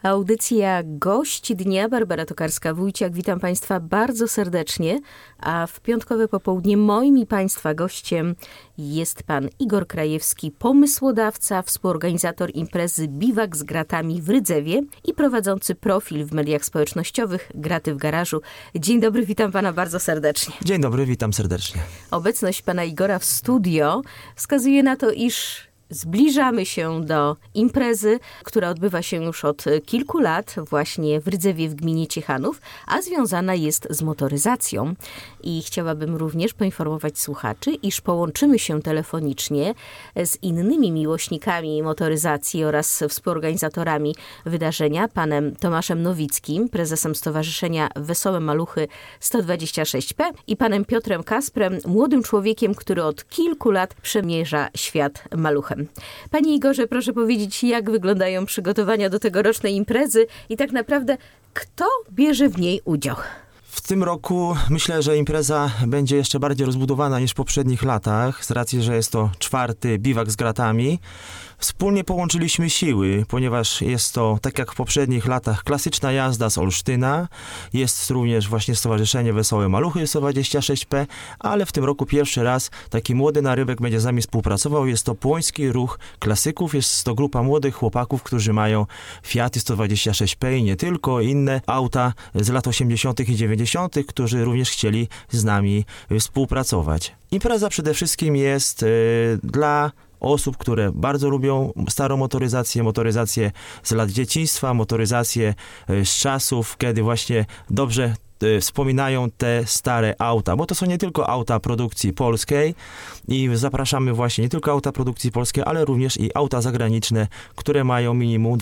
Audycja Gość Dnia, Barbara Tokarska-Wójciak. Witam Państwa bardzo serdecznie, a w piątkowe popołudnie moim i Państwa gościem jest Pan Igor Krajewski, pomysłodawca, współorganizator imprezy Biwak z Gratami w Rydzewie i prowadzący profil w mediach społecznościowych Graty w Garażu. Dzień dobry, witam Pana bardzo serdecznie. Dzień dobry, witam serdecznie. Obecność Pana Igora w studio wskazuje na to, iż zbliżamy się do imprezy, która odbywa się już od kilku lat właśnie w Rydzewie w gminie Ciechanów, a związana jest z motoryzacją. I chciałabym również poinformować słuchaczy, iż połączymy się telefonicznie z innymi miłośnikami motoryzacji oraz współorganizatorami wydarzenia, panem Tomaszem Nowickim, prezesem Stowarzyszenia Wesołe Maluchy 126P i panem Piotrem Kasprem, młodym człowiekiem, który od kilku lat przemierza świat maluchem. Panie Igorze, proszę powiedzieć, jak wyglądają przygotowania do tegorocznej imprezy i tak naprawdę kto bierze w niej udział? W tym roku myślę, że impreza będzie jeszcze bardziej rozbudowana niż w poprzednich latach, z racji, że jest to 4. Biwak z Gratami. Wspólnie połączyliśmy siły, ponieważ jest to, tak jak w poprzednich latach, klasyczna jazda z Olsztyna. Jest również właśnie Stowarzyszenie Wesołe Maluchy 126P, ale w tym roku pierwszy raz taki młody narybek będzie z nami współpracował. Jest to Płoński Ruch Klasyków. Jest to grupa młodych chłopaków, którzy mają Fiaty 126P i nie tylko, inne auta z lat 80. i 90., którzy również chcieli z nami współpracować. Impreza przede wszystkim jest dla osób, które bardzo lubią starą motoryzację z lat dzieciństwa, motoryzację z czasów, kiedy właśnie dobrze wspominają te stare auta, bo to są nie tylko auta produkcji polskiej i zapraszamy właśnie nie tylko auta produkcji polskiej, ale również i auta zagraniczne, które mają minimum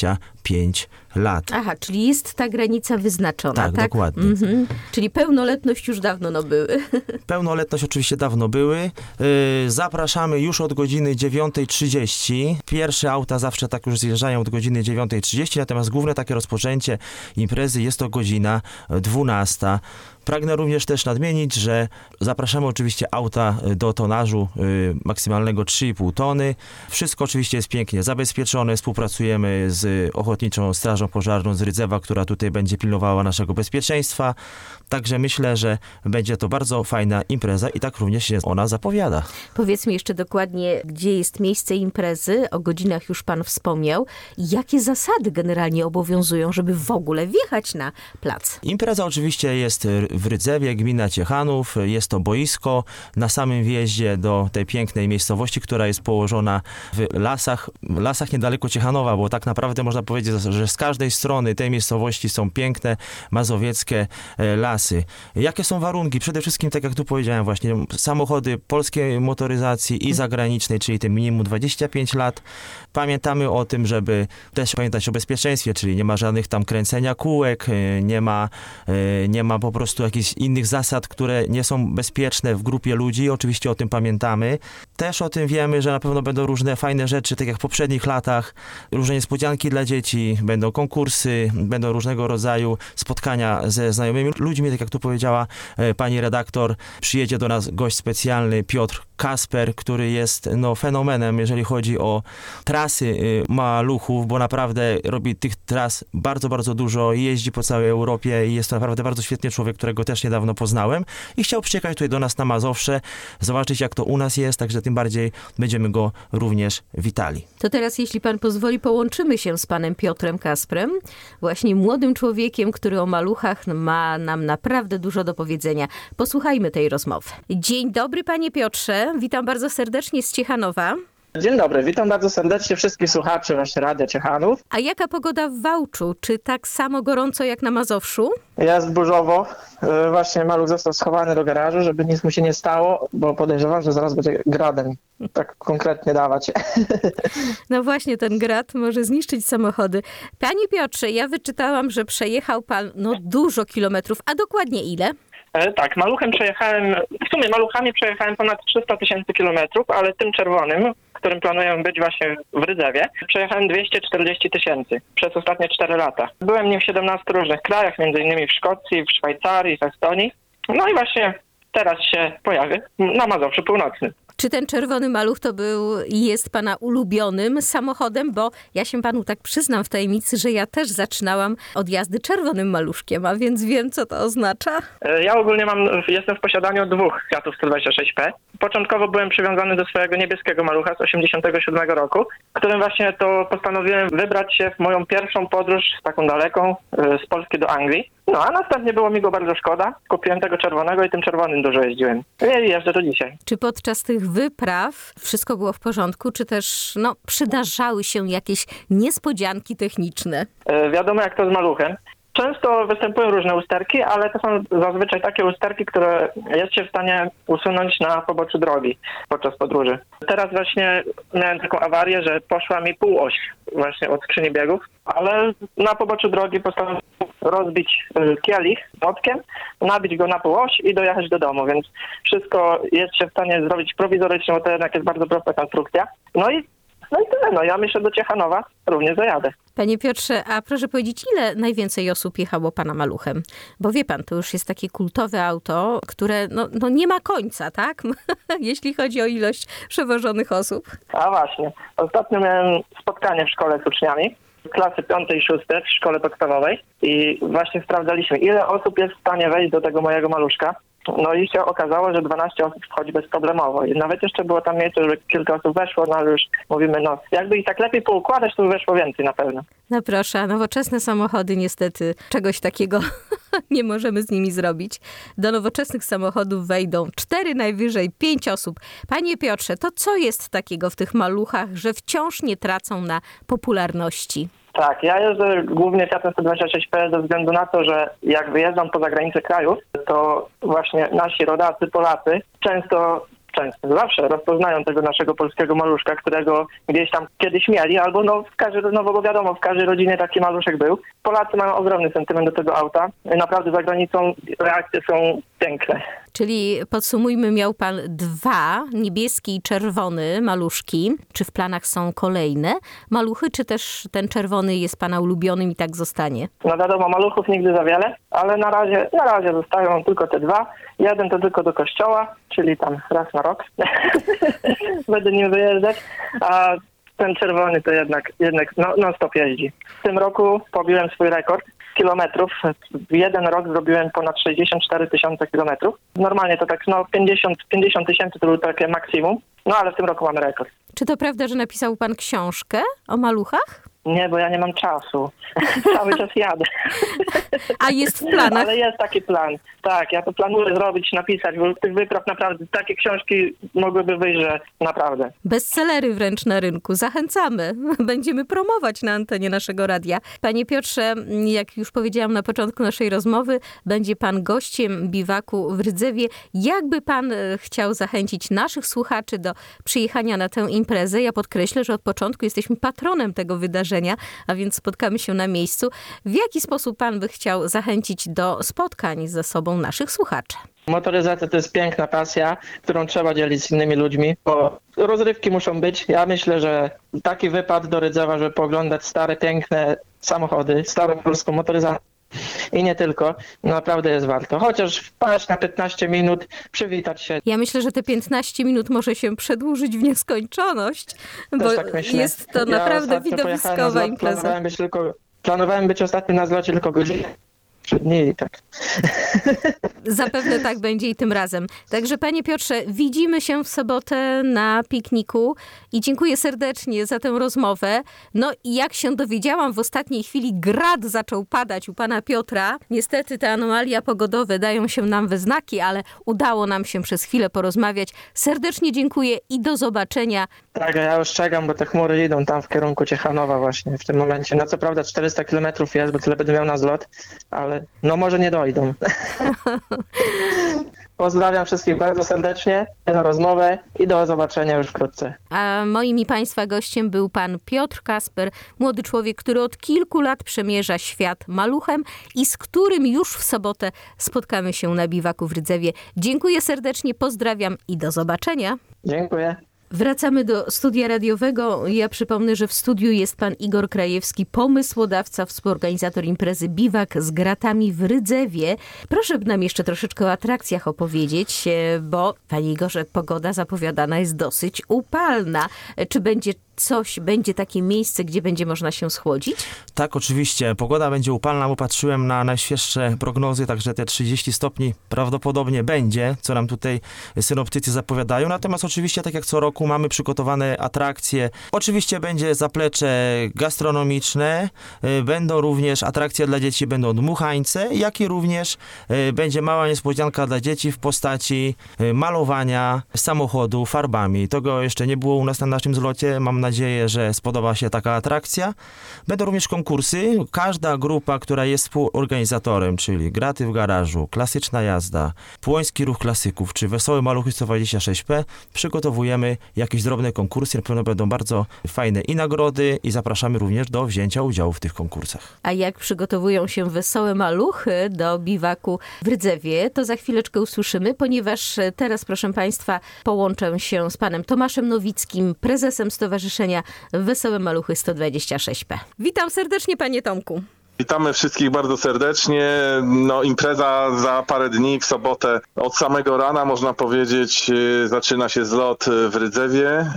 25 lat. Aha, czyli jest ta granica wyznaczona, tak? Dokładnie. Czyli pełnoletność już dawno były. Pełnoletność oczywiście dawno były. Zapraszamy już od godziny 9:30. Pierwsze auta zawsze tak już zjeżdżają od godziny 9:30, natomiast główne takie rozpoczęcie imprezy jest to godzina 12. Pragnę również też nadmienić, że zapraszamy oczywiście auta do tonażu maksymalnego 3,5 tony. Wszystko oczywiście jest pięknie zabezpieczone. Współpracujemy z Ochotniczą Strażą Pożarną z Rydzewa, która tutaj będzie pilnowała naszego bezpieczeństwa. Także myślę, że będzie to bardzo fajna impreza i tak również się ona zapowiada. Powiedzmy jeszcze dokładnie, gdzie jest miejsce imprezy. O godzinach już pan wspomniał. Jakie zasady generalnie obowiązują, żeby w ogóle wjechać na plac? Impreza oczywiście jest w Rydzewie, gmina Ciechanów. Jest to boisko na samym wjeździe do tej pięknej miejscowości, która jest położona w lasach niedaleko Ciechanowa, bo tak naprawdę można powiedzieć, że z każdej strony tej miejscowości są piękne mazowieckie lasy. Jakie są warunki? Przede wszystkim, tak jak tu powiedziałem właśnie, samochody polskiej motoryzacji i zagranicznej, czyli tym minimum 25 lat. Pamiętamy o tym, żeby też pamiętać o bezpieczeństwie, czyli nie ma żadnych tam kręcenia kółek, nie ma po prostu jakichś innych zasad, które nie są bezpieczne w grupie ludzi. Oczywiście o tym pamiętamy. Też o tym wiemy, że na pewno będą różne fajne rzeczy, tak jak w poprzednich latach, różne niespodzianki dla dzieci, będą konkursy, będą różnego rodzaju spotkania ze znajomymi ludźmi, tak jak tu powiedziała pani redaktor. Przyjedzie do nas gość specjalny, Piotr Kasper, który jest fenomenem, jeżeli chodzi o trasy maluchów, bo naprawdę robi tych tras bardzo, bardzo dużo, jeździ po całej Europie i jest to naprawdę bardzo świetny człowiek, którego też niedawno poznałem i chciał przyjechać tutaj do nas na Mazowsze, zobaczyć jak to u nas jest, także tym bardziej będziemy go również witali. To teraz, jeśli pan pozwoli, połączymy się z panem Piotrem Kasprem, właśnie młodym człowiekiem, który o maluchach ma nam naprawdę dużo do powiedzenia. Posłuchajmy tej rozmowy. Dzień dobry, panie Piotrze. Witam bardzo serdecznie z Ciechanowa. Dzień dobry, witam bardzo serdecznie wszystkich słuchaczy właśnie Radia Ciechanów. A jaka pogoda w Wałczu? Czy tak samo gorąco jak na Mazowszu? Jest burzowo. Właśnie maluch został schowany do garażu, żeby nic mu się nie stało, bo podejrzewam, że zaraz będzie gradem. Tak konkretnie dawać. No właśnie, ten grad może zniszczyć samochody. Panie Piotrze, ja wyczytałam, że przejechał pan dużo kilometrów, a dokładnie ile? Tak, maluchami przejechałem ponad 300 000 kilometrów, ale tym czerwonym, którym planuję być właśnie w Rydzewie, przejechałem 240 000 przez ostatnie 4 lata. Byłem nim w 17 różnych krajach, m.in. w Szkocji, w Szwajcarii, w Estonii. No i właśnie teraz się pojawię na Mazowszu Północnym. Czy ten czerwony maluch to był i jest pana ulubionym samochodem? Bo ja się panu tak przyznam w tajemnicy, że ja też zaczynałam od jazdy czerwonym maluszkiem, a więc wiem, co to oznacza. Ja ogólnie jestem w posiadaniu 2 Fiatów 126P. Początkowo byłem przywiązany do swojego niebieskiego malucha z 87 roku, którym właśnie to postanowiłem wybrać się w moją pierwszą podróż taką daleką z Polski do Anglii. No a następnie było mi go bardzo szkoda. Kupiłem tego czerwonego i tym czerwonym dużo jeździłem. I jeżdżę do dzisiaj. Czy podczas tych wypraw wszystko było w porządku, czy też przydarzały się jakieś niespodzianki techniczne? Wiadomo jak to z maluchem. Często występują różne usterki, ale to są zazwyczaj takie usterki, które jest się w stanie usunąć na poboczu drogi podczas podróży. Teraz właśnie miałem taką awarię, że poszła mi półoś właśnie od skrzyni biegów, ale na poboczu drogi postanowiłem rozbić kielich młotkiem, nabić go na półoś i dojechać do domu, więc wszystko jest się w stanie zrobić prowizorycznie, bo to jednak jest bardzo prosta konstrukcja. No i tyle. Ja myślę, do Ciechanowa również zajadę. Panie Piotrze, a proszę powiedzieć, ile najwięcej osób jechało pana maluchem? Bo wie pan, to już jest takie kultowe auto, które nie ma końca, tak? Jeśli chodzi o ilość przewożonych osób. A właśnie. Ostatnio miałem spotkanie w szkole z uczniami klasy 5. i 6. w szkole podstawowej i właśnie sprawdzaliśmy, ile osób jest w stanie wejść do tego mojego maluszka. No i się okazało, że 12 osób wchodzi bezproblemowo. I nawet jeszcze było tam miejsce, że kilka osób weszło, ale już mówimy, jakby ich tak lepiej poukładać, to by weszło więcej na pewno. No proszę, a nowoczesne samochody niestety czegoś takiego nie możemy z nimi zrobić. Do nowoczesnych samochodów wejdą 4, najwyżej 5 osób. Panie Piotrze, to co jest takiego w tych maluchach, że wciąż nie tracą na popularności? Tak, ja jeżdżę głównie Fiatem 126P ze względu na to, że jak wyjeżdżam poza granice krajów, to właśnie nasi rodacy, Polacy zawsze rozpoznają tego naszego polskiego maluszka, którego gdzieś tam kiedyś mieli, albo bo wiadomo, w każdej rodzinie taki maluszek był. Polacy mają ogromny sentyment do tego auta. Naprawdę za granicą reakcje są piękne. Czyli podsumujmy, miał pan 2, niebieski i czerwony maluszki. Czy w planach są kolejne maluchy, czy też ten czerwony jest pana ulubionym i tak zostanie? No wiadomo, maluchów nigdy za wiele, ale na razie zostają tylko te 2. Jeden to tylko do kościoła, czyli tam raz na rok będę nim wyjeżdżać, a ten czerwony to jednak non-stop jeździ. W tym roku pobiłem swój rekord kilometrów. W jeden rok zrobiłem ponad 64 000 kilometrów. Normalnie to tak 50 tysięcy to było takie maksimum, ale w tym roku mamy rekord. Czy to prawda, że napisał pan książkę o maluchach? Nie, bo ja nie mam czasu. Cały czas jadę. A jest w planach? Ale jest taki plan. Tak, ja to planuję zrobić, napisać, bo tych wypraw naprawdę, takie książki mogłyby wyjść, że naprawdę. Bestsellery wręcz na rynku. Zachęcamy. Będziemy promować na antenie naszego radia. Panie Piotrze, jak już powiedziałam na początku naszej rozmowy, będzie pan gościem biwaku w Rydzewie. Jakby pan chciał zachęcić naszych słuchaczy do przyjechania na tę imprezę? Ja podkreślę, że od początku jesteśmy patronem tego wydarzenia, a więc spotkamy się na miejscu. W jaki sposób pan by chciał zachęcić do spotkań ze sobą naszych słuchaczy? Motoryzacja to jest piękna pasja, którą trzeba dzielić z innymi ludźmi, bo rozrywki muszą być. Ja myślę, że taki wypad do Rydzewa, żeby pooglądać stare, piękne samochody, starą polską motoryzację i nie tylko, naprawdę jest warto. Chociaż wpaść na 15 minut, przywitać się. Ja myślę, że te 15 minut może się przedłużyć w nieskończoność, bo tak myślę. jest to naprawdę widowiskowa impreza. Planowałem być ostatnio na zlocie tylko godzinę. 3 dni i tak. Zapewne tak będzie i tym razem. Także panie Piotrze, widzimy się w sobotę na pikniku i dziękuję serdecznie za tę rozmowę. No i jak się dowiedziałam, w ostatniej chwili grad zaczął padać u pana Piotra. Niestety te anomalia pogodowe dają się nam we znaki, ale udało nam się przez chwilę porozmawiać. Serdecznie dziękuję i do zobaczenia. Tak, ja już czekam, bo te chmury idą tam w kierunku Ciechanowa właśnie w tym momencie. No co prawda 400 km jest, bo tyle będę miał na zlot, ale może nie dojdą. Pozdrawiam wszystkich bardzo serdecznie za rozmowę i do zobaczenia już wkrótce. A moim i państwa gościem był pan Piotr Kasper, młody człowiek, który od kilku lat przemierza świat maluchem i z którym już w sobotę spotkamy się na biwaku w Rydzewie. Dziękuję serdecznie, pozdrawiam i do zobaczenia. Dziękuję. Wracamy do studia radiowego. Ja przypomnę, że w studiu jest pan Igor Krajewski, pomysłodawca, współorganizator imprezy Biwak z gratami w Rydzewie. Proszę nam jeszcze troszeczkę o atrakcjach opowiedzieć, bo panie Igorze, pogoda zapowiadana jest dosyć upalna. Czy będzie takie miejsce, gdzie będzie można się schłodzić? Tak, oczywiście. Pogoda będzie upalna, bo patrzyłem na najświeższe prognozy, także te 30 stopni prawdopodobnie będzie, co nam tutaj synoptycy zapowiadają. Natomiast oczywiście, tak jak co roku, mamy przygotowane atrakcje. Oczywiście będzie zaplecze gastronomiczne, będą również atrakcje dla dzieci, będą dmuchańce, jak i również będzie mała niespodzianka dla dzieci w postaci malowania samochodu farbami. Tego jeszcze nie było u nas na naszym zlocie. Mam nadzieję, że spodoba się taka atrakcja. Będą również konkursy. Każda grupa, która jest współorganizatorem, czyli Graty w garażu, Klasyczna jazda, Płoński ruch klasyków, czy Wesołe Maluchy 126P, przygotowujemy jakieś drobne konkursy. Na pewno będą bardzo fajne i nagrody i zapraszamy również do wzięcia udziału w tych konkursach. A jak przygotowują się Wesołe Maluchy do biwaku w Rydzewie, to za chwileczkę usłyszymy, ponieważ teraz, proszę państwa, połączę się z panem Tomaszem Nowickim, prezesem Stowarzyszenia Wesołe Maluchy 126P. Witam serdecznie, panie Tomku. Witamy wszystkich bardzo serdecznie. Impreza za parę dni, w sobotę. Od samego rana, można powiedzieć, zaczyna się zlot w Rydzewie.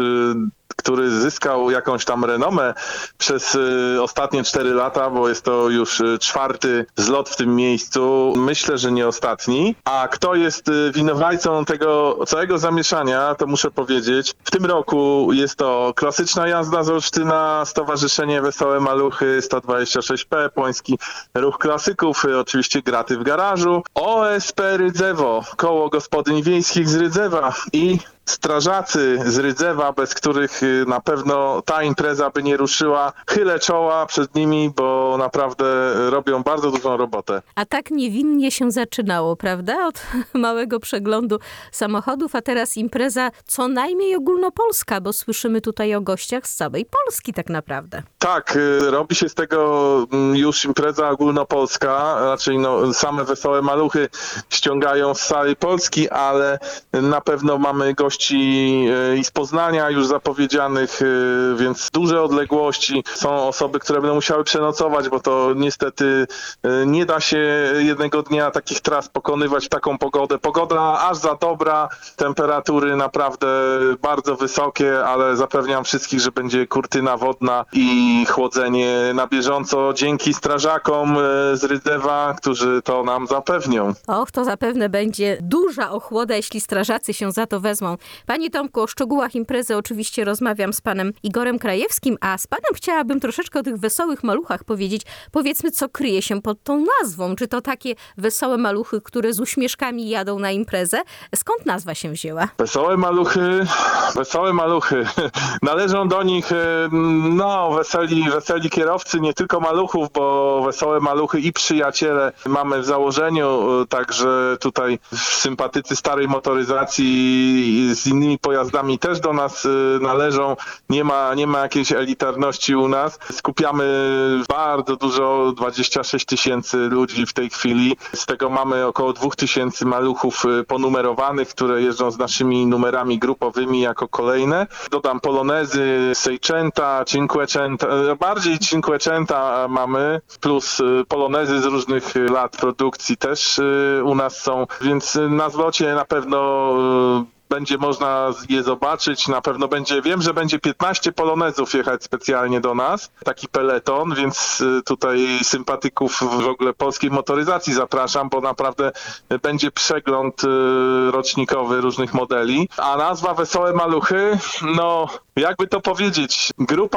Który zyskał jakąś tam renomę przez ostatnie 4 lata, bo jest to już 4. zlot w tym miejscu. Myślę, że nie ostatni. A kto jest winowajcą tego całego zamieszania, to muszę powiedzieć. W tym roku jest to Klasyczna jazda z Olsztyna, Stowarzyszenie Wesołe Maluchy 126P, Płoński ruch klasyków, oczywiście Graty w garażu, OSP Rydzewo, Koło Gospodyń Wiejskich z Rydzewa i strażacy z Rydzewa, bez których na pewno ta impreza by nie ruszyła. Chylę czoła przed nimi, bo naprawdę robią bardzo dużą robotę. A tak niewinnie się zaczynało, prawda? Od małego przeglądu samochodów, a teraz impreza co najmniej ogólnopolska, bo słyszymy tutaj o gościach z całej Polski tak naprawdę. Tak, robi się z tego już impreza ogólnopolska, raczej same Wesołe Maluchy ściągają z całej Polski, ale na pewno mamy gości i z Poznania już zapowiedzianych, więc duże odległości. Są osoby, które będą musiały przenocować, bo to niestety nie da się jednego dnia takich tras pokonywać w taką pogodę. Pogoda aż za dobra, temperatury naprawdę bardzo wysokie, ale zapewniam wszystkich, że będzie kurtyna wodna i chłodzenie na bieżąco dzięki strażakom z Rydzewa, którzy to nam zapewnią. Och, to zapewne będzie duża ochłoda, jeśli strażacy się za to wezmą. Panie Tomku, o szczegółach imprezy oczywiście rozmawiam z panem Igorem Krajewskim, a z panem chciałabym troszeczkę o tych Wesołych Maluchach powiedzieć. Powiedzmy, co kryje się pod tą nazwą. Czy to takie Wesołe Maluchy, które z uśmieszkami jadą na imprezę? Skąd nazwa się wzięła? Wesołe Maluchy. Należą do nich weseli kierowcy, nie tylko maluchów, bo Wesołe Maluchy i przyjaciele mamy w założeniu, także tutaj sympatycy starej motoryzacji z innymi pojazdami też do nas należą. Nie ma jakiejś elitarności u nas. Skupiamy bardzo dużo, 26 000 ludzi w tej chwili. Z tego mamy około 2000 maluchów ponumerowanych, które jeżdżą z naszymi numerami grupowymi jako kolejne. Dodam polonezy, seicenta, cinquecenta, bardziej cinquecenta mamy, plus polonezy z różnych lat produkcji też u nas są, więc na zlocie na pewno będzie można je zobaczyć, na pewno wiem, że będzie 15 polonezów jechać specjalnie do nas, taki peleton, więc tutaj sympatyków w ogóle polskiej motoryzacji zapraszam, bo naprawdę będzie przegląd rocznikowy różnych modeli. A nazwa Wesołe Maluchy, jakby to powiedzieć,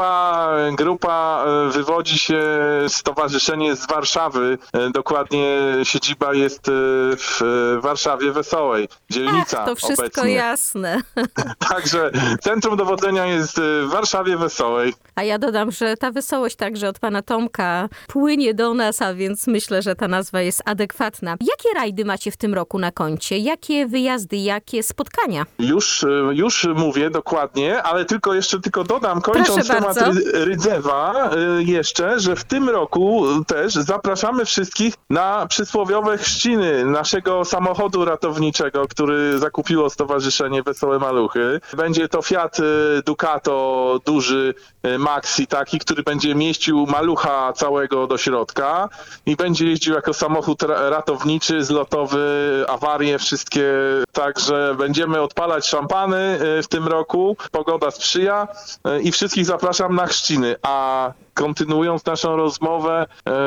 grupa wywodzi się, stowarzyszenie z Warszawy, dokładnie siedziba jest w Warszawie Wesołej, dzielnica to wszystko obecnie. jasne. Także centrum dowodzenia jest w Warszawie Wesołej. A ja dodam, że ta wesołość także od pana Tomka płynie do nas, a więc myślę, że ta nazwa jest adekwatna. Jakie rajdy macie w tym roku na koncie? Jakie wyjazdy, jakie spotkania? Już mówię dokładnie, ale tylko dodam, kończąc temat Rydzewa jeszcze, że w tym roku też zapraszamy wszystkich na przysłowiowe chrzciny naszego samochodu ratowniczego, który zakupiło Stowarzyszenie Wesołe Maluchy. Będzie to Fiat Ducato duży Maxi taki, który będzie mieścił malucha całego do środka i będzie jeździł jako samochód ratowniczy, zlotowy, awarie wszystkie. Także będziemy odpalać szampany w tym roku. Pogoda sprzyja i wszystkich zapraszam na chrzciny. A kontynuując naszą rozmowę,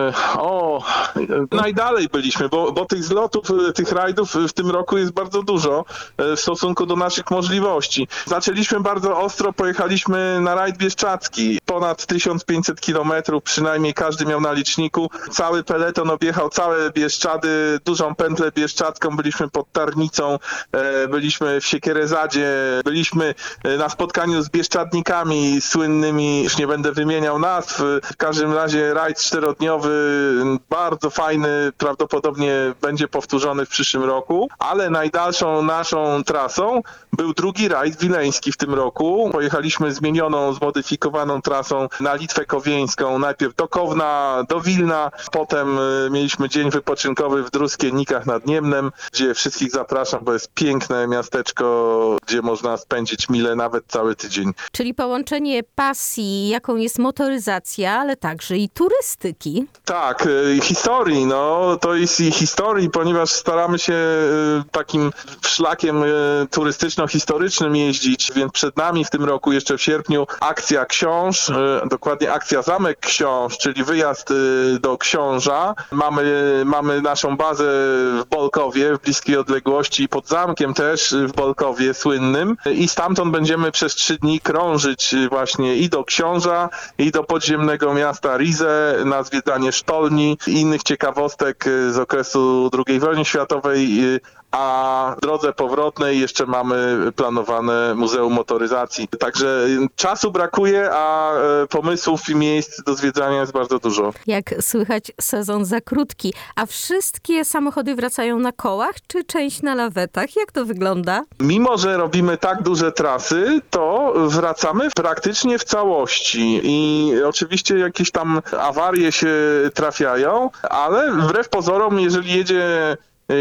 najdalej byliśmy, bo tych zlotów, tych rajdów w tym roku jest bardzo dużo w stosunku do naszych możliwości. Zaczęliśmy bardzo ostro, pojechaliśmy na rajd bieszczacki. Ponad 1500 kilometrów, przynajmniej każdy miał na liczniku. Cały peleton objechał całe Bieszczady, dużą pętlę bieszczacką, byliśmy pod Tarnicą, byliśmy w Siekierezadzie, byliśmy na spotkaniu z bieszczadnikami słynnymi, już nie będę wymieniał nazw. W każdym razie rajd 4-dniowy, bardzo fajny, prawdopodobnie będzie powtórzony w przyszłym roku, ale najdalszą naszą trasą był drugi rajd wileński w tym roku. Pojechaliśmy zmienioną, zmodyfikowaną trasą na Litwę Kowieńską, najpierw do Kowna, do Wilna, potem mieliśmy dzień wypoczynkowy w Druskienikach nad Niemnem, gdzie wszystkich zapraszam, bo jest piękne miasteczko, gdzie można spędzić mile nawet cały tydzień. Czyli połączenie pasji, jaką jest motoryzacja, ale także i turystyki. Tak, historii, to jest i historii, ponieważ staramy się takim szlakiem turystyczno-historycznym jeździć, więc przed nami w tym roku jeszcze w sierpniu akcja Książ, dokładnie akcja Zamek Książ, czyli wyjazd do Książa. Mamy naszą bazę w Bolkowie, w bliskiej odległości, pod zamkiem też w Bolkowie słynnym i stamtąd będziemy przez 3 dni krążyć właśnie i do Książa, i do podziemnego miasta Rize na zwiedzanie sztolni i innych ciekawostek z okresu II wojny światowej, a w drodze powrotnej jeszcze mamy planowane Muzeum Motoryzacji. Także czasu brakuje, a pomysłów i miejsc do zwiedzania jest bardzo dużo. Jak słychać, sezon za krótki. A wszystkie samochody wracają na kołach, czy część na lawetach? Jak to wygląda? Mimo że robimy tak duże trasy, to wracamy praktycznie w całości i oczywiście jakieś tam awarie się trafiają, ale wbrew pozorom, jeżeli jedzie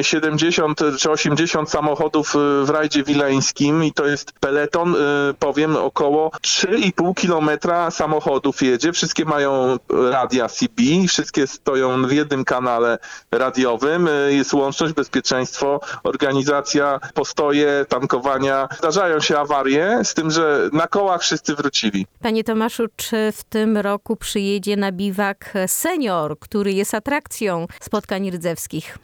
70 czy 80 samochodów w rajdzie wileńskim i to jest peleton, powiem, około 3,5 kilometra samochodów jedzie. Wszystkie mają radia CB, wszystkie stoją w jednym kanale radiowym. Jest łączność, bezpieczeństwo, organizacja, postoje, tankowania. Zdarzają się awarie, z tym, że na kołach wszyscy wrócili. Panie Tomaszu, czy w tym roku przyjedzie na biwak senior, który jest atrakcją spotkań rydzewskich?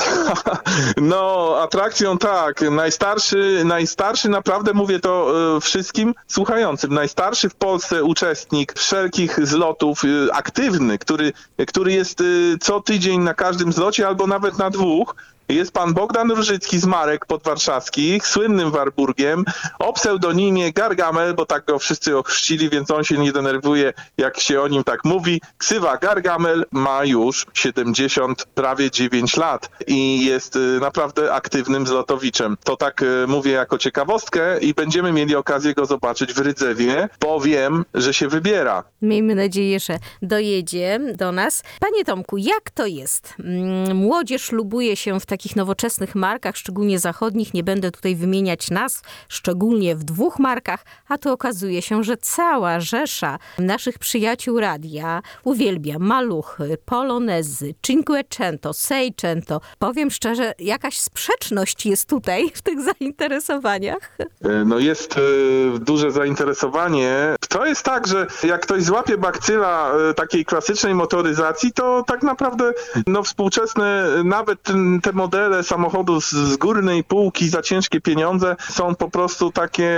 No, atrakcją tak. Najstarszy, naprawdę mówię to wszystkim słuchającym, najstarszy w Polsce uczestnik wszelkich zlotów, aktywny, który jest co tydzień na każdym zlocie albo nawet na 2. Jest pan Bogdan Różycki z Marek Podwarszawskich, słynnym Warburgiem, o pseudonimie Gargamel, bo tak go wszyscy ochrzcili, więc on się nie denerwuje, jak się o nim tak mówi. Ksywa Gargamel ma już 70, prawie 9 lat i jest naprawdę aktywnym zlotowiczem. To tak mówię jako ciekawostkę i będziemy mieli okazję go zobaczyć w Rydzewie, bo wiem, że się wybiera. Miejmy nadzieję, że dojedzie do nas. Panie Tomku, jak to jest? Młodzież lubuje się w takich nowoczesnych markach, szczególnie zachodnich, nie będę tutaj wymieniać nazw, szczególnie w 2 markach, a tu okazuje się, że cała rzesza naszych przyjaciół radia uwielbia maluchy, polonezy, cinquecento, seicento. Powiem szczerze, jakaś sprzeczność jest tutaj w tych zainteresowaniach. No jest duże zainteresowanie. To jest tak, że jak ktoś złapie bakcyla takiej klasycznej motoryzacji, to tak naprawdę współczesne, nawet te modele samochodu z górnej półki za ciężkie pieniądze są po prostu takie,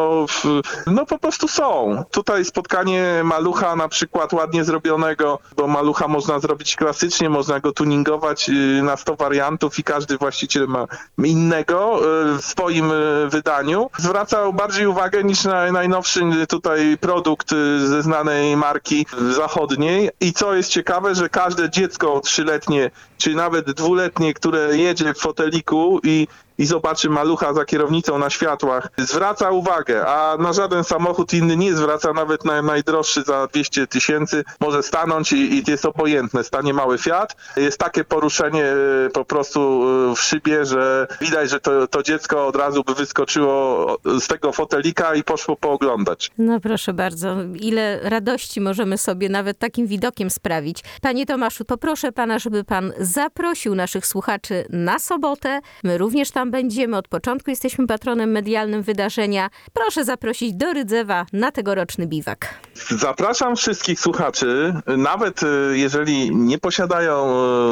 no po prostu są. Tutaj spotkanie malucha na przykład ładnie zrobionego, bo malucha można zrobić klasycznie, można go tuningować na 100 wariantów i każdy właściciel ma innego w swoim wydaniu. Zwracał bardziej uwagę niż na najnowszy tutaj produkt ze znanej marki zachodniej. I co jest ciekawe, że każde dziecko 3-letnie, czy nawet 2-letnie, które jedzie w foteliku i zobaczy malucha za kierownicą na światłach, zwraca uwagę, a na żaden samochód inny nie zwraca, nawet najdroższy za 200 000 może stanąć i jest obojętne. Stanie mały Fiat. Jest takie poruszenie po prostu w szybie, że widać, że to dziecko od razu by wyskoczyło z tego fotelika i poszło pooglądać. No proszę bardzo, ile radości możemy sobie nawet takim widokiem sprawić. Panie Tomaszu, poproszę pana, żeby pan zaprosił naszych słuchaczy na sobotę. My również tam będziemy. Od początku jesteśmy patronem medialnym wydarzenia. Proszę zaprosić do Rydzewa na tegoroczny biwak. Zapraszam wszystkich słuchaczy, nawet jeżeli nie posiadają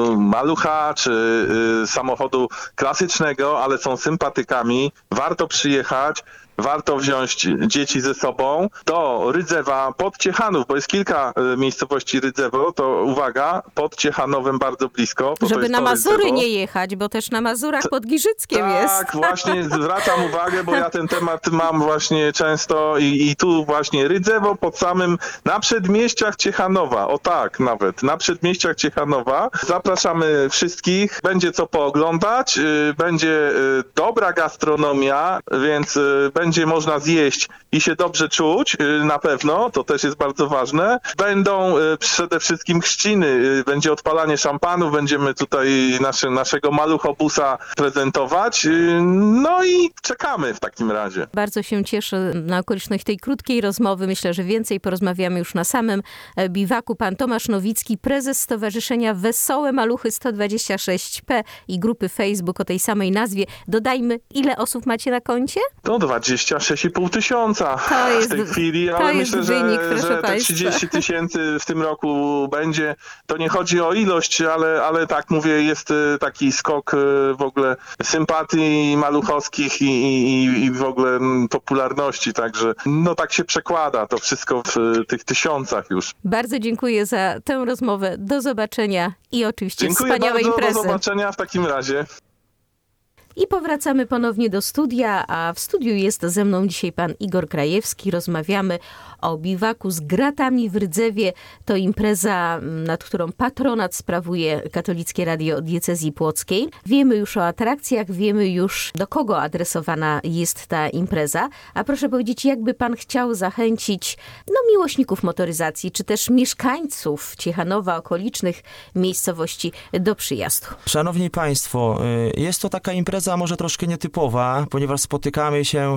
malucha czy samochodu klasycznego, ale są sympatykami, warto przyjechać. Warto wziąć dzieci ze sobą do Rydzewa pod Ciechanów, bo jest kilka miejscowości Rydzewo, to uwaga, pod Ciechanowem bardzo blisko. Żeby na Mazury Rydzewo nie jechać, bo też na Mazurach pod Giżyckiem jest. Tak, właśnie zwracam uwagę, bo ja ten temat mam właśnie często i tu właśnie Rydzewo na przedmieściach Ciechanowa, o tak nawet, na przedmieściach Ciechanowa. Zapraszamy wszystkich, będzie co pooglądać, będzie dobra gastronomia, więc będzie można zjeść i się dobrze czuć, na pewno, to też jest bardzo ważne. Będą przede wszystkim chrzciny, będzie odpalanie szampanów, będziemy tutaj naszego maluchobusa prezentować, no i czekamy w takim razie. Bardzo się cieszę na okoliczność tej krótkiej rozmowy. Myślę, że więcej porozmawiamy już na samym biwaku. Pan Tomasz Nowicki, prezes Stowarzyszenia Wesołe Maluchy 126P i grupy Facebook o tej samej nazwie. Dodajmy, ile osób macie na koncie? To 26,5 tysiąca w tej chwili, ale myślę, że te 30 000 w tym roku będzie. To nie chodzi o ilość, ale tak mówię, jest taki skok w ogóle sympatii maluchowskich i w ogóle popularności, także no tak się przekłada to wszystko w tych tysiącach już. Bardzo dziękuję za tę rozmowę. Do zobaczenia i oczywiście wspaniałe imprezy. Do zobaczenia w takim razie. I powracamy ponownie do studia, a w studiu jest ze mną dzisiaj pan Igor Krajewski. Rozmawiamy o biwaku z gratami w Rydzewie. To impreza, nad którą patronat sprawuje Katolickie Radio Diecezji Płockiej. Wiemy już o atrakcjach, wiemy już, do kogo adresowana jest ta impreza. A proszę powiedzieć, jakby pan chciał zachęcić miłośników motoryzacji, czy też mieszkańców Ciechanowa, okolicznych miejscowości do przyjazdu? Szanowni Państwo, jest to taka impreza może troszkę nietypowa, ponieważ spotykamy się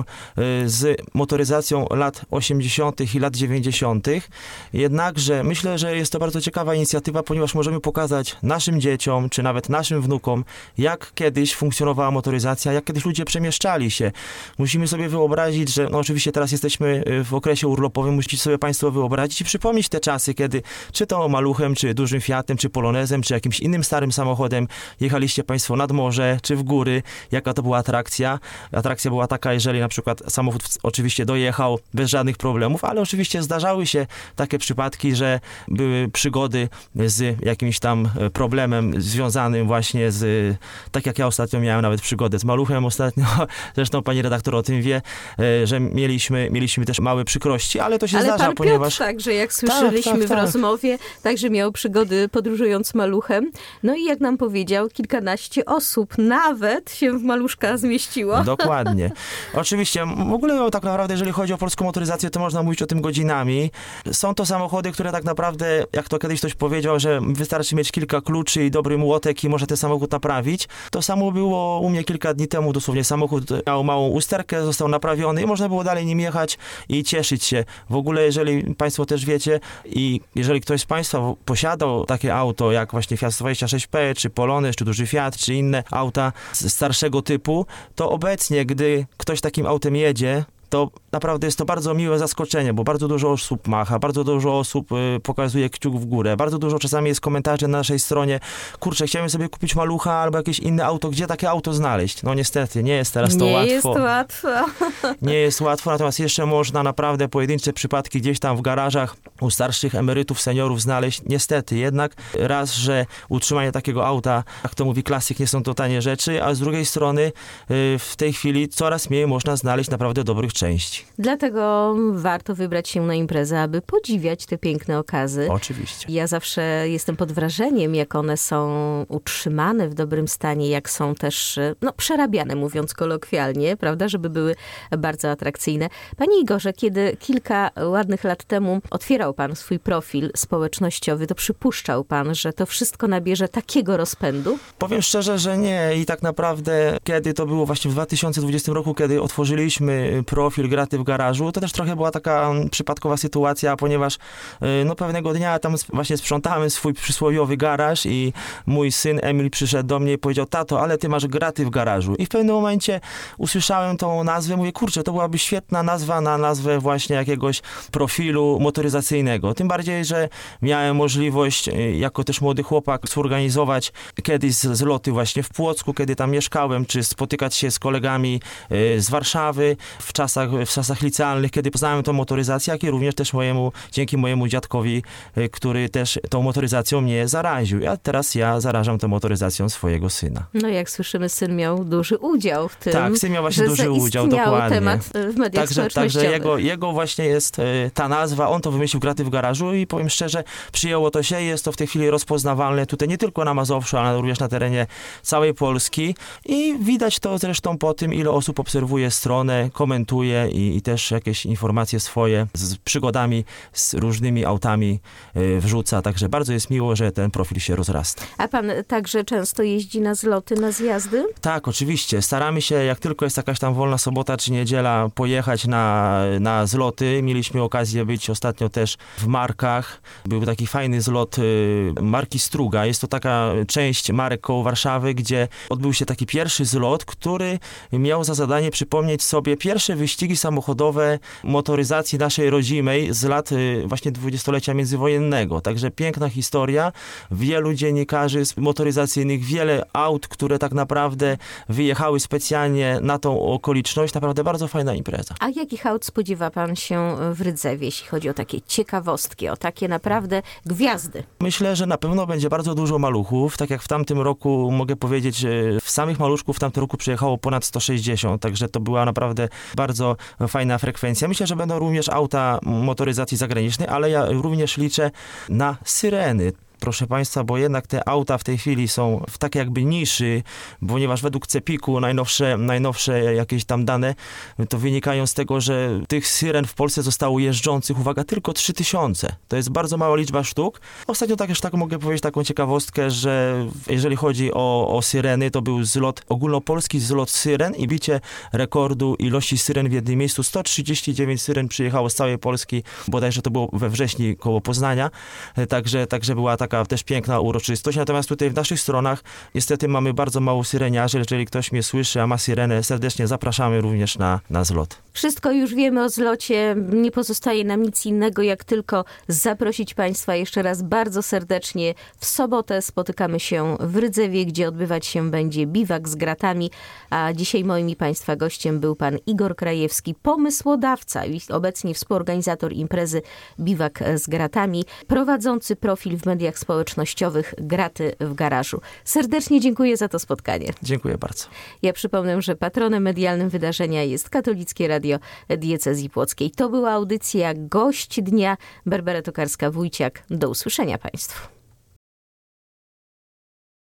z motoryzacją lat 80. i lat 90. Jednakże myślę, że jest to bardzo ciekawa inicjatywa, ponieważ możemy pokazać naszym dzieciom, czy nawet naszym wnukom, jak kiedyś funkcjonowała motoryzacja, jak kiedyś ludzie przemieszczali się. Musimy sobie wyobrazić, że oczywiście teraz jesteśmy w okresie urlopowym, musicie sobie Państwo wyobrazić i przypomnieć te czasy, kiedy czy to maluchem, czy dużym Fiatem, czy Polonezem, czy jakimś innym starym samochodem jechaliście Państwo nad morze, czy w góry, jaka to była atrakcja. Atrakcja była taka, jeżeli na przykład samochód oczywiście dojechał bez żadnych problemów, ale oczywiście zdarzały się takie przypadki, że były przygody z jakimś tam problemem związanym właśnie z, tak jak ja ostatnio miałem nawet przygodę z maluchem ostatnio, zresztą pani redaktor o tym wie, że mieliśmy też małe przykrości, ale to się zdarza, pan ponieważ... Piotr także, jak słyszeliśmy w rozmowie, także miał przygody podróżując maluchem. No i jak nam powiedział, kilkanaście osób nawet się w maluszka zmieściło. Dokładnie. Oczywiście, w ogóle tak naprawdę, jeżeli chodzi o polską motoryzację, to można mówić o tym godzinami. Są to samochody, które tak naprawdę, jak to kiedyś ktoś powiedział, że wystarczy mieć kilka kluczy i dobry młotek i można ten samochód naprawić. To samo było u mnie kilka dni temu, dosłownie samochód miał małą usterkę, został naprawiony i można było dalej nim jechać i cieszyć się. W ogóle, jeżeli Państwo też wiecie i jeżeli ktoś z Państwa posiadał takie auto, jak właśnie Fiat 126P, czy Polonez, czy duży Fiat, czy inne auta starszego typu, to obecnie, gdy ktoś takim autem jedzie, to naprawdę jest to bardzo miłe zaskoczenie, bo bardzo dużo osób macha, bardzo dużo osób pokazuje kciuk w górę, bardzo dużo czasami jest komentarzy na naszej stronie, kurczę, chciałem sobie kupić malucha albo jakieś inne auto, gdzie takie auto znaleźć? No niestety, nie jest teraz to łatwo. Nie jest łatwo. Nie jest łatwo, natomiast jeszcze można naprawdę pojedyncze przypadki gdzieś tam w garażach u starszych emerytów, seniorów znaleźć. Niestety, jednak raz, że utrzymanie takiego auta, jak to mówi klasyk, nie są to tanie rzeczy, a z drugiej strony w tej chwili coraz mniej można znaleźć naprawdę dobrych części. Dlatego warto wybrać się na imprezę, aby podziwiać te piękne okazy. Oczywiście. Ja zawsze jestem pod wrażeniem, jak one są utrzymane w dobrym stanie, jak są też przerabiane, mówiąc kolokwialnie, prawda, żeby były bardzo atrakcyjne. Panie Igorze, kiedy kilka ładnych lat temu otwierał pan swój profil społecznościowy, to przypuszczał pan, że to wszystko nabierze takiego rozpędu? Powiem szczerze, że nie i tak naprawdę kiedy to było właśnie w 2020 roku, kiedy otworzyliśmy profil Graty w garażu, to też trochę była taka przypadkowa sytuacja, ponieważ pewnego dnia tam właśnie sprzątałem swój przysłowiowy garaż i mój syn Emil przyszedł do mnie i powiedział: tato, ale ty masz Graty w garażu. I w pewnym momencie usłyszałem tą nazwę, mówię, kurczę, to byłaby świetna nazwa na nazwę właśnie jakiegoś profilu motoryzacyjnego. Tym bardziej, że miałem możliwość jako też młody chłopak zorganizować kiedyś zloty właśnie w Płocku, kiedy tam mieszkałem, czy spotykać się z kolegami z Warszawy w czasach licealnych, kiedy poznałem tą motoryzację, jak i również też dzięki mojemu dziadkowi, który też tą motoryzacją mnie zaraził. A teraz ja zarażam tą motoryzacją swojego syna. No jak słyszymy, syn miał duży udział w tym. Tak, syn miał właśnie duży udział, dokładnie. Temat w mediach społecznościowych. Także jego właśnie jest ta nazwa, on to wymyślił, Graty w garażu i powiem szczerze, przyjęło to się, jest to w tej chwili rozpoznawalne tutaj nie tylko na Mazowszu, ale również na terenie całej Polski i widać to zresztą po tym, ile osób obserwuje stronę, komentuje i też jakieś informacje swoje z przygodami, z różnymi autami wrzuca, także bardzo jest miło, że ten profil się rozrasta. A pan także często jeździ na zloty, na zjazdy? Tak, oczywiście. Staramy się, jak tylko jest jakaś tam wolna sobota czy niedziela, pojechać na zloty. Mieliśmy okazję być ostatnio też w Markach. Był taki fajny zlot marki Struga. Jest to taka część marek koło Warszawy, gdzie odbył się taki pierwszy zlot, który miał za zadanie przypomnieć sobie pierwsze wyścigi samochodowe motoryzacji naszej rodzimej z lat właśnie dwudziestolecia międzywojennego. Także piękna historia. Wielu dziennikarzy motoryzacyjnych, wiele aut, które tak naprawdę wyjechały specjalnie na tą okoliczność. Naprawdę bardzo fajna impreza. A jakich aut spodziewa pan się w Rydzewie, jeśli chodzi o takie ciekawostki, o takie naprawdę gwiazdy? Myślę, że na pewno będzie bardzo dużo maluchów. Tak jak w tamtym roku, mogę powiedzieć, że w samych maluszków w tamtym roku przyjechało ponad 160, także to była naprawdę bardzo fajna frekwencja. Myślę, że będą również auta motoryzacji zagranicznej, ale ja również liczę na syreny. Proszę Państwa, bo jednak te auta w tej chwili są w takiej jakby niszy, ponieważ według CEPIK-u najnowsze jakieś tam dane to wynikają z tego, że tych syren w Polsce zostało jeżdżących, uwaga, tylko 3000. To jest bardzo mała liczba sztuk. Ostatnio tak mogę powiedzieć taką ciekawostkę, że jeżeli chodzi o syreny, to był ogólnopolski zlot syren i bicie rekordu ilości syren w jednym miejscu. 139 syren przyjechało z całej Polski, bodajże to było we wrześniu koło Poznania, także była taka też piękna uroczystość. Natomiast tutaj w naszych stronach niestety mamy bardzo mało syreniarzy. Jeżeli ktoś mnie słyszy, a ma syrenę, serdecznie zapraszamy również na zlot. Wszystko już wiemy o zlocie. Nie pozostaje nam nic innego, jak tylko zaprosić Państwa jeszcze raz bardzo serdecznie. W sobotę spotykamy się w Rydzewie, gdzie odbywać się będzie biwak z gratami. A dzisiaj moim i Państwa gościem był pan Igor Krajewski, pomysłodawca i obecnie współorganizator imprezy Biwak z gratami, prowadzący profil w mediach społecznościowych Graty w garażu. Serdecznie dziękuję za to spotkanie. Dziękuję bardzo. Ja przypomnę, że patronem medialnym wydarzenia jest Katolickie Radio Diecezji Płockiej. To była audycja Gość Dnia. Barbara Tokarska-Wójciak. Do usłyszenia Państwu.